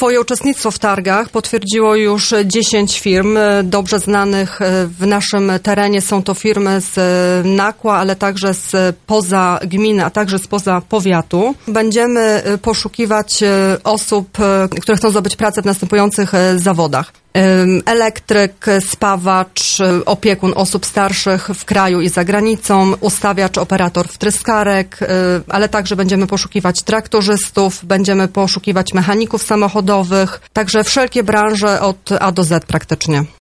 Swoje uczestnictwo w targach potwierdziło już 10 firm dobrze znanych w naszym terenie. Są to firmy z Nakła, ale także spoza gminy, a także spoza powiatu. Będziemy poszukiwać osób, które chcą zdobyć pracę w następujących zawodach. Elektryk, spawacz, opiekun osób starszych w kraju i za granicą, ustawiacz, operator wtryskarek, ale także będziemy poszukiwać traktorzystów, będziemy poszukiwać mechaników samochodowych, także wszelkie branże od A do Z praktycznie.